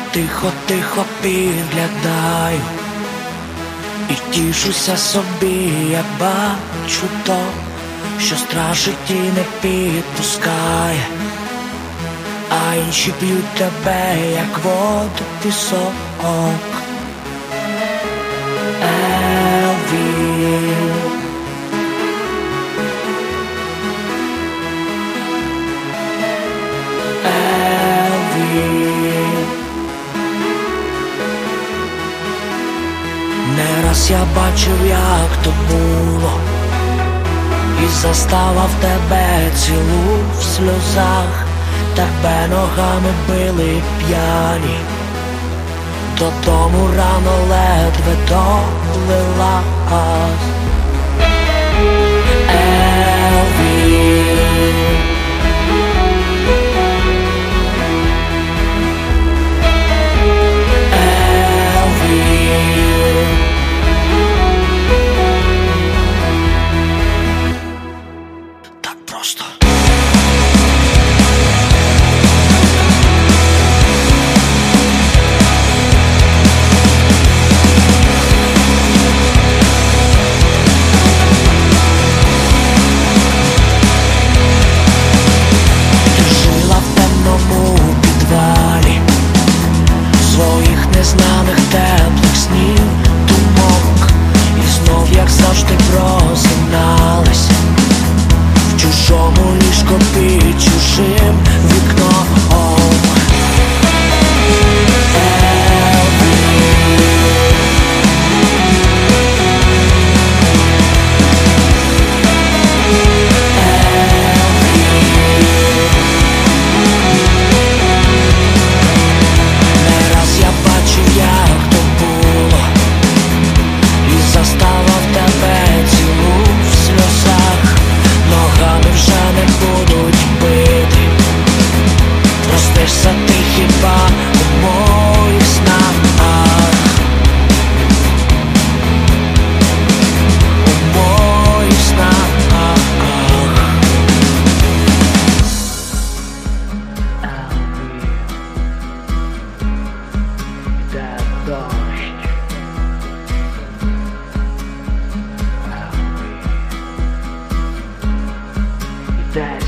тихо, тихо підглядаю і тішуся собі, як бачу то, що страшить і не підпускає, а інші п'ють тебе, як воду, пісок. Елвін. Не раз я бачив, як то було, і заставав тебе цілу в сльозах, тебе ногами били п'яні, додому рано ледве долила. Елвін. Просто. Ти жила в темному підвалі своїх незнаних теплих снів, думок, і знов, як завжди, просиналась в чужому ліжку під чужим вікном. Не раз я бачив, як то було, і заставав тебе цілу в сльозах, ногами вже не будуть бити. Простишся ти хіба у моїх снах, у моїх снах. Йде дощ. Йде